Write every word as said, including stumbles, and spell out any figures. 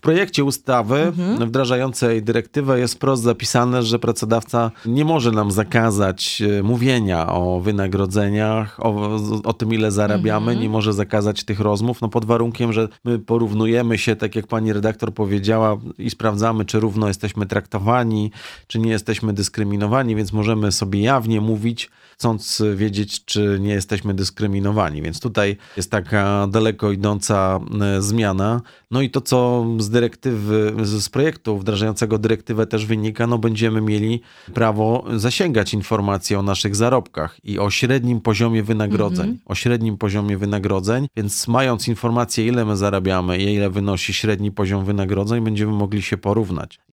projekcie ustawy mhm. wdrażającej dyrektywę jest wprost zapisane, że pracodawca nie może nam zakazać mówienia o wynagrodzeniach, o, o tym, ile zarabiamy, mhm. nie może zakazać tych rozmów, no pod warunkiem, że my porównujemy się, tak jak pani redaktor powiedziała, i sprawdzamy, czy równo jesteśmy traktowani, czy nie jesteśmy dyskryminowani, więc możemy sobie jawnie mówić, chcąc wiedzieć, czy nie jesteśmy dyskryminowani. Więc tutaj jest taka daleko idąca zmiana. No i to, co z dyrektywy, z projektu wdrażającego dyrektywę też wynika, no będziemy mieli prawo zasięgać informacji o naszych zarobkach i o średnim poziomie wynagrodzeń. Mm-hmm. O średnim poziomie wynagrodzeń, więc mając informację, ile my zarabiamy i ile wynosi średni poziom wynagrodzeń, będziemy mogli się porównać.